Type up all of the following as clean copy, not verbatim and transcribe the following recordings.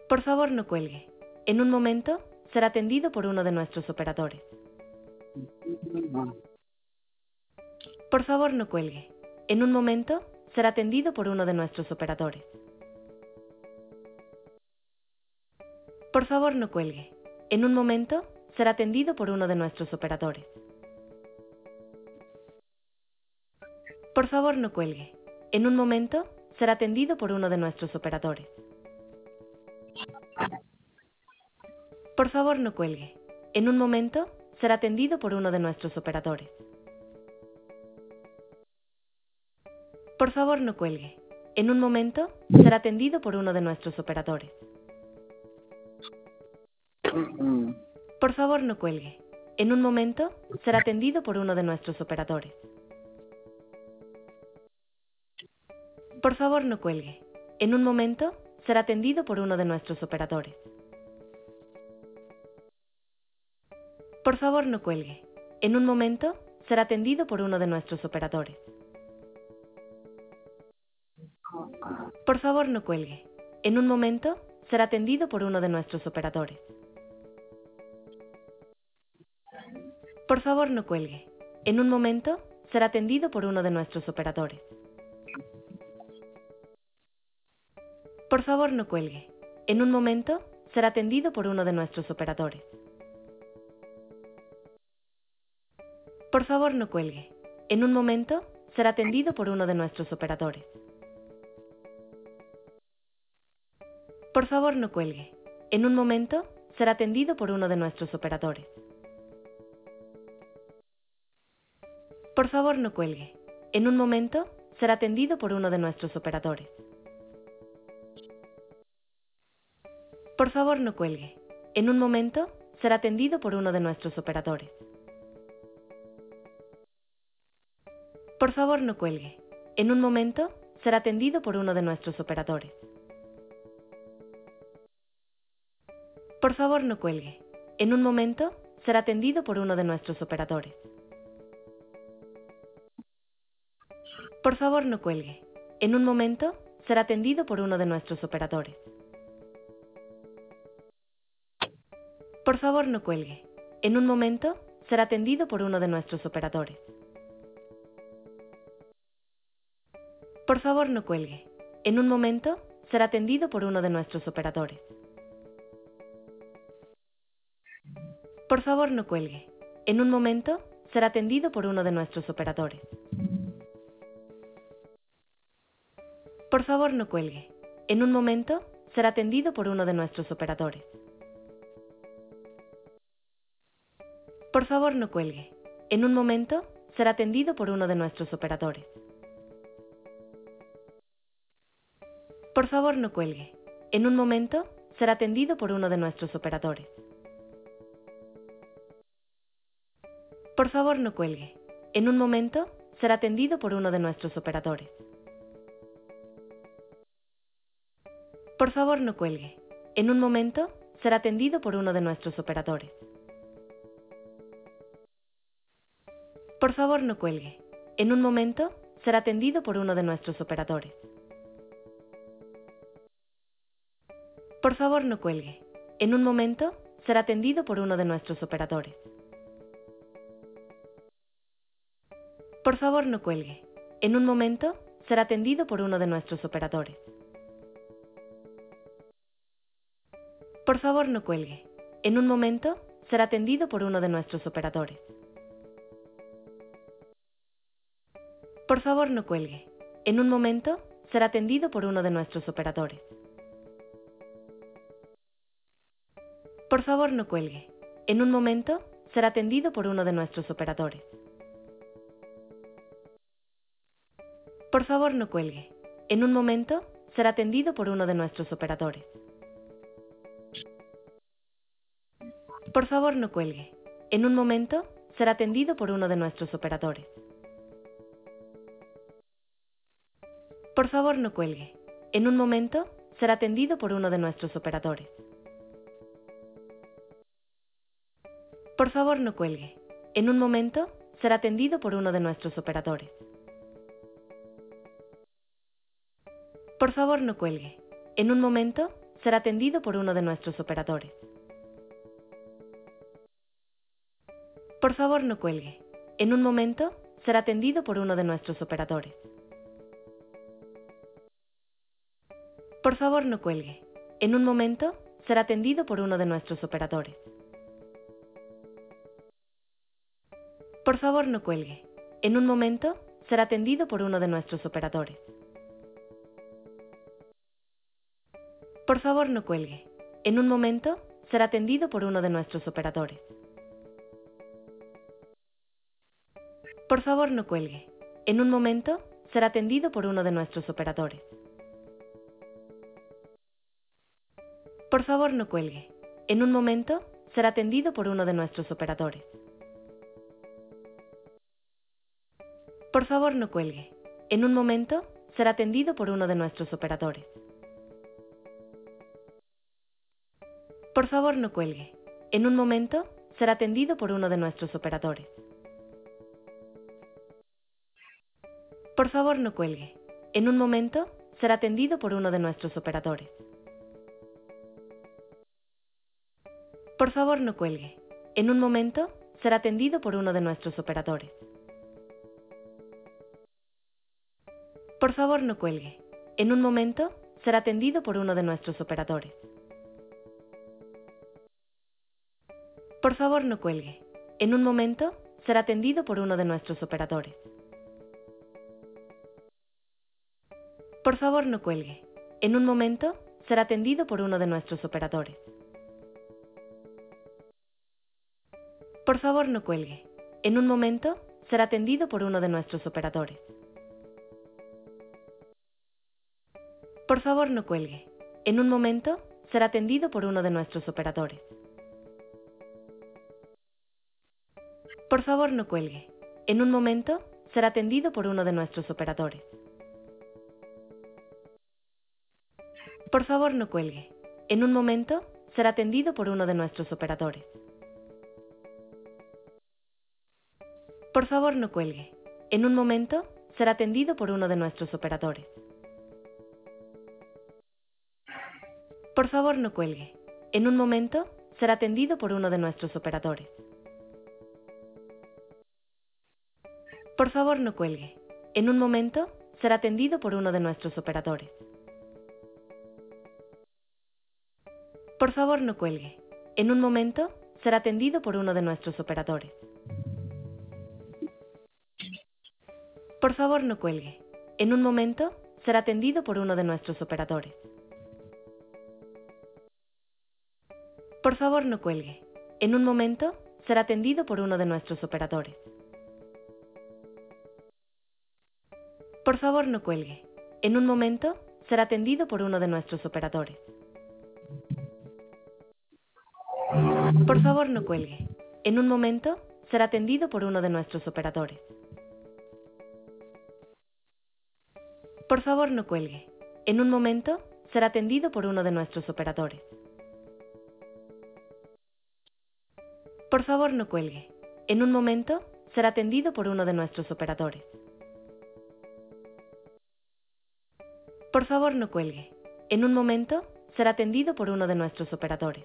Por favor, no cuelgue. En un momento, será atendido por uno de nuestros operadores. Por favor, no cuelgue. En un momento, será atendido por uno de nuestros operadores. Por favor, no cuelgue. En un momento, será atendido por uno de nuestros operadores. Por favor, no cuelgue. En un momento, será atendido por uno de nuestros operadores. Por favor, no cuelgue. En un momento, será atendido por uno de nuestros operadores. Por favor, no cuelgue. En un momento, será atendido por uno de nuestros operadores. Por favor, no cuelgue. En un momento, será atendido por uno de nuestros operadores. Por favor, no cuelgue. En un momento, será atendido por uno de nuestros operadores. Por favor, no cuelgue. En un momento, será atendido por uno de nuestros operadores. Por favor, no cuelgue. En un momento, será atendido por uno de nuestros operadores. Por favor, no cuelgue. En un momento, será atendido por uno de nuestros operadores. Por favor, no cuelgue. En un momento, será atendido por uno de nuestros operadores. Por favor, no cuelgue. En un momento, será atendido por uno de nuestros operadores. Por favor, no cuelgue. En un momento, será atendido por uno de nuestros operadores. Por favor, no cuelgue. En un momento, será atendido por uno de nuestros operadores. Por favor, no cuelgue. En un momento, será atendido por uno de nuestros operadores. Por favor, no cuelgue. En un momento, será atendido por uno de nuestros operadores. Por favor, no cuelgue. En un momento, será atendido por uno de nuestros operadores. Por favor, no cuelgue. En un momento, será atendido por uno de nuestros operadores. Por favor, no cuelgue. En un momento, será atendido por uno de nuestros operadores. Por favor, no cuelgue. En un momento, será atendido por uno de nuestros operadores. Por favor, no cuelgue. En un momento, será atendido por uno de nuestros operadores. Por favor, no cuelgue. En un momento, será atendido por uno de nuestros operadores. Por favor, no cuelgue. En un momento, será atendido por uno de nuestros operadores. Por favor, no cuelgue. En un momento, será atendido por uno de nuestros operadores. Por favor, no cuelgue. En un momento, será atendido por uno de nuestros operadores. Por favor, no cuelgue. En un momento, será atendido por uno de nuestros operadores. Por favor, no cuelgue. En un momento, será atendido por uno de nuestros operadores. Por favor, no cuelgue. En un momento, será atendido por uno de nuestros operadores. Por favor, no cuelgue. En un momento, será atendido por uno de nuestros operadores. Por favor, no cuelgue. En un momento, será atendido por uno de nuestros operadores. Por favor, no cuelgue. En un momento, será atendido por uno de nuestros operadores. Por favor, no cuelgue. En un momento, será atendido por uno de nuestros operadores. Por favor, no cuelgue. En un momento, será atendido por uno de nuestros operadores. Por favor, no cuelgue. En un momento, será atendido por uno de nuestros operadores. Por favor, no cuelgue. En un momento, será atendido por uno de nuestros operadores. Por favor, no cuelgue. En un momento, será atendido por uno de nuestros operadores. Por favor, no cuelgue. En un momento, será atendido por uno de nuestros operadores. Por favor, no cuelgue. En un momento, será atendido por uno de nuestros operadores. Por favor, no cuelgue. En un momento, será atendido por uno de nuestros operadores. Por favor, no cuelgue. En un momento, será atendido por uno de nuestros operadores. Por favor, no cuelgue. En un momento, será atendido por uno de nuestros operadores. Por favor, no cuelgue. En un momento, será atendido por uno de nuestros operadores. Por favor, no cuelgue. En un momento, será atendido por uno de nuestros operadores. Por favor, no cuelgue. En un momento, será atendido por uno de nuestros operadores. Por favor, no cuelgue. En un momento, será atendido por uno de nuestros operadores. Por favor, no cuelgue. En un momento, será atendido por uno de nuestros operadores. Por favor, no cuelgue. En un momento, será atendido por uno de nuestros operadores. Por favor, no cuelgue. En un momento, será atendido por uno de nuestros operadores. Por favor, no cuelgue. En un momento, será atendido por uno de nuestros operadores. Por favor, no cuelgue. En un momento, será atendido por uno de nuestros operadores. Por favor, no cuelgue. En un momento, será atendido por uno de nuestros operadores. Por favor, no cuelgue. En un momento, será atendido por uno de nuestros operadores. Por favor, no cuelgue. En un momento, será atendido por uno de nuestros operadores. Por favor, no cuelgue. En un momento, será atendido por uno de nuestros operadores. Por favor, no cuelgue. En un momento, será atendido por uno de nuestros operadores. Por favor, no cuelgue. En un momento, será atendido por uno de nuestros operadores. Por favor, no cuelgue. En un momento, será atendido por uno de nuestros operadores. Por favor, no cuelgue. En un momento, será atendido por uno de nuestros operadores. Por favor, no cuelgue. En un momento, será atendido por uno de nuestros operadores. Por favor, no cuelgue. En un momento, será atendido por uno de nuestros operadores. Por favor, no cuelgue. En un momento, será atendido por uno de nuestros operadores. Por favor, no cuelgue. En un momento, será atendido por uno de nuestros operadores. Por favor, no cuelgue. En un momento, será atendido por uno de nuestros operadores. Por favor, no cuelgue. En un momento, será atendido por uno de nuestros operadores. Por favor, no cuelgue. En un momento, será atendido por uno de nuestros operadores.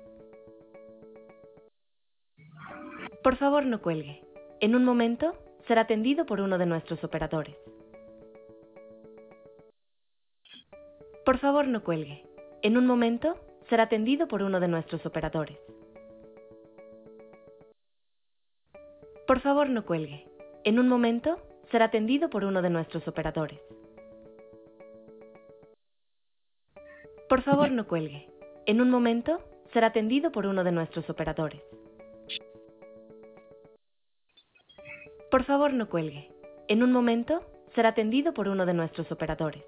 Por favor, no cuelgue. En un momento, será atendido por uno de nuestros operadores. Por favor, no cuelgue. En un momento, será atendido por uno de nuestros operadores. Por favor, no cuelgue. En un momento, será atendido por uno de nuestros operadores. Por favor, no cuelgue. En un momento, será atendido por uno de nuestros operadores. Por favor, no cuelgue. En un momento, será atendido por uno de nuestros operadores.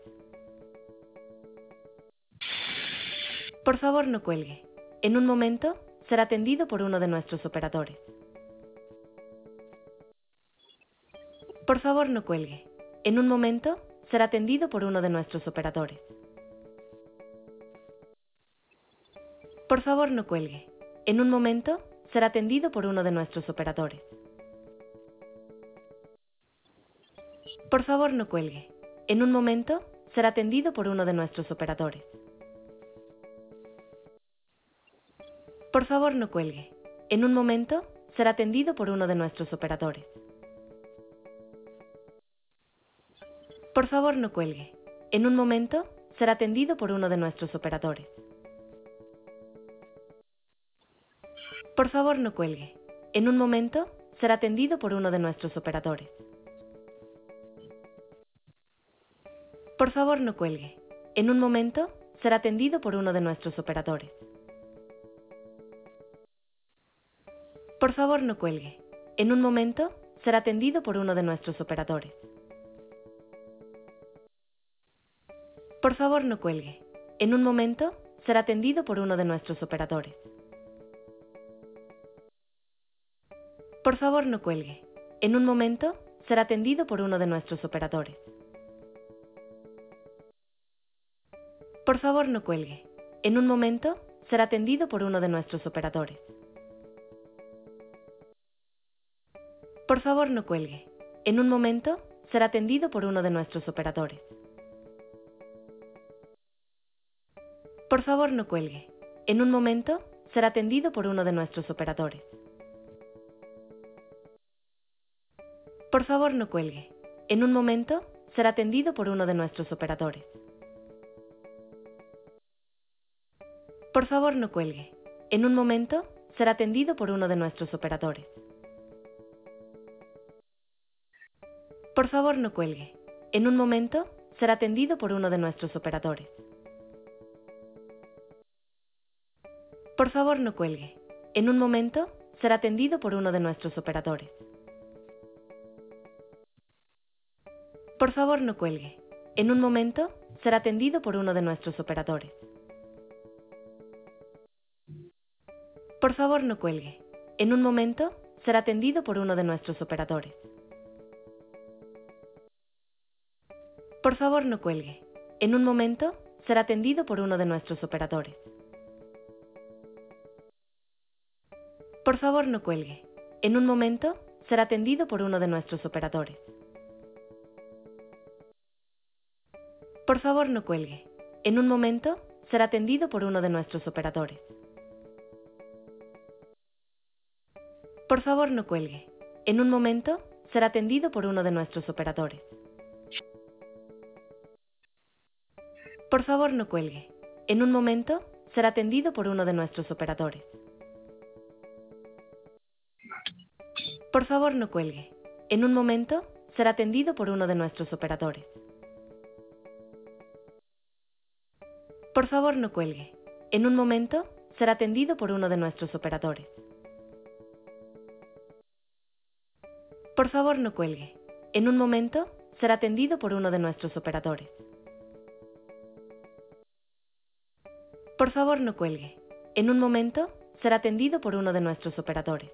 Por favor, no cuelgue. En un momento, será atendido por uno de nuestros operadores. Por favor, no cuelgue. En un momento, será atendido por uno de nuestros operadores. Por favor, no cuelgue. En un momento, será atendido por uno de nuestros operadores. Por favor, no cuelgue. En un momento, será atendido por uno de nuestros operadores. Por favor, no cuelgue. En un momento, será atendido por uno de nuestros operadores. Por favor, no cuelgue. En un momento, será atendido por uno de nuestros operadores. Por favor, no cuelgue. En un momento, será atendido por uno de nuestros operadores. Por favor, no cuelgue. En un momento, será atendido por uno de nuestros operadores. Por favor, no cuelgue. En un momento, será atendido por uno de nuestros operadores. Por favor, no cuelgue. En un momento, será atendido por uno de nuestros operadores. Por favor, no cuelgue. En un momento, será atendido por uno de nuestros operadores. Por favor, no cuelgue. En un momento, será atendido por uno de nuestros operadores. Por favor, no cuelgue. En un momento, será atendido por uno de nuestros operadores. Por favor, no cuelgue. En un momento, será atendido por uno de nuestros operadores. Por favor, no cuelgue. En un momento, será atendido por uno de nuestros operadores. Por favor, no cuelgue. En un momento, será atendido por uno de nuestros operadores. Por favor, no cuelgue. En un momento, será atendido por uno de nuestros operadores. Por favor, no cuelgue. En un momento, será atendido por uno de nuestros operadores. Por favor, no cuelgue. En un momento, será atendido por uno de nuestros operadores. Por favor, no cuelgue. En un momento, será atendido por uno de nuestros operadores. Por favor, no cuelgue. En un momento, será atendido por uno de nuestros operadores. Por favor, no cuelgue. En un momento, será atendido por uno de nuestros operadores. Por favor, no cuelgue. En un momento, será atendido por uno de nuestros operadores. Por favor, no cuelgue. En un momento, será atendido por uno de nuestros operadores. Por favor, no cuelgue. En un momento, será atendido por uno de nuestros operadores. Por favor, no cuelgue. En un momento, será atendido por uno de nuestros operadores. Por favor, no cuelgue. En un momento, será atendido por uno de nuestros operadores. Por favor, no cuelgue. En un momento, será atendido por uno de nuestros operadores. Por favor, no cuelgue. En un momento, será atendido por uno de nuestros operadores. Por favor, no cuelgue. En un momento, será atendido por uno de nuestros operadores. Por favor, no cuelgue. En un momento, será atendido por uno de nuestros operadores. Por favor, no cuelgue. En un momento, será atendido por uno de nuestros operadores. Por favor, no cuelgue. En un momento, será atendido por uno de nuestros operadores. Por favor, no cuelgue. En un momento, será atendido por uno de nuestros operadores. Por favor, no cuelgue. En un momento, será atendido por uno de nuestros operadores.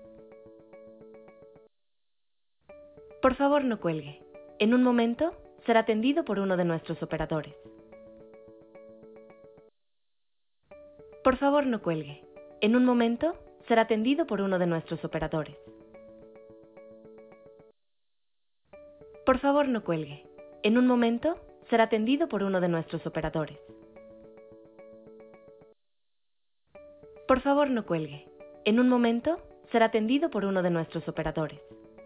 Por favor, no cuelgue. En un momento, será atendido por uno de nuestros operadores. Por favor, no cuelgue. En un momento, será atendido por uno de nuestros operadores. Por favor, no cuelgue. En un momento, será atendido por uno de nuestros operadores. Por favor, no cuelgue. En un momento, será atendido por uno de nuestros operadores.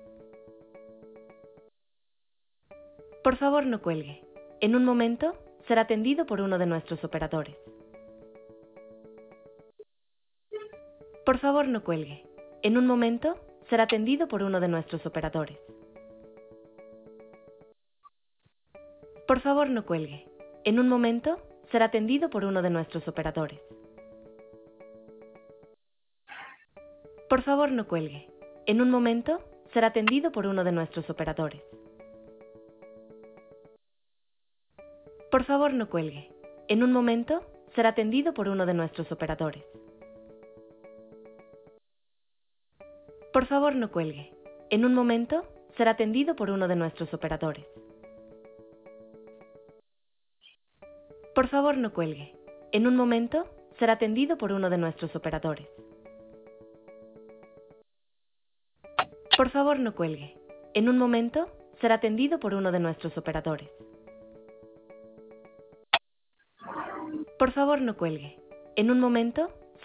Por favor, no cuelgue. En un momento, será atendido por uno de nuestros operadores. Por favor, no cuelgue. En un momento, será atendido por uno de nuestros operadores. Por favor, no cuelgue. En un momento, será atendido por uno de nuestros operadores. Por favor, no cuelgue. En un momento, será atendido por uno de nuestros operadores. Por favor, no cuelgue. En un momento, será atendido por uno de nuestros operadores. Por favor, no cuelgue. En un momento, será atendido por uno de nuestros operadores. Por favor, no cuelgue. En un momento, será atendido por uno de nuestros operadores. Por favor, no cuelgue. En un momento, será atendido por uno de nuestros operadores. Por favor, no cuelgue. En un momento,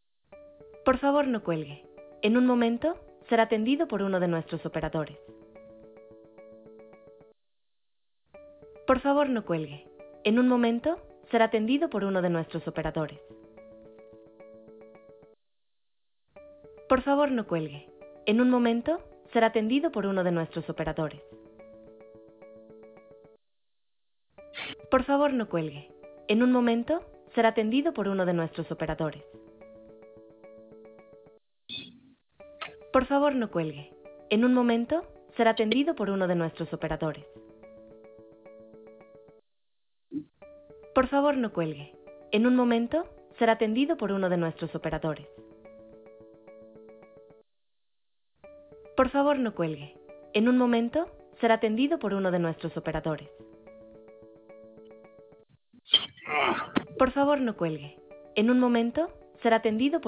Por favor, no cuelgue. En un momento será atendido por uno de nuestros operadores. Por favor, no cuelgue. En un momento, será atendido por uno de nuestros operadores. Por favor, no cuelgue. En un momento, será atendido por uno de nuestros operadores. Por favor, no cuelgue. En un momento, será atendido por uno de nuestros operadores. Por favor, no cuelgue. En un momento, será atendido por uno de nuestros operadores. Por favor, no cuelgue. En un momento, será atendido por uno de nuestros operadores. Por favor, no cuelgue. En un momento, será atendido por uno de nuestros operadores. Por favor, no cuelgue. En un momento, será atendido por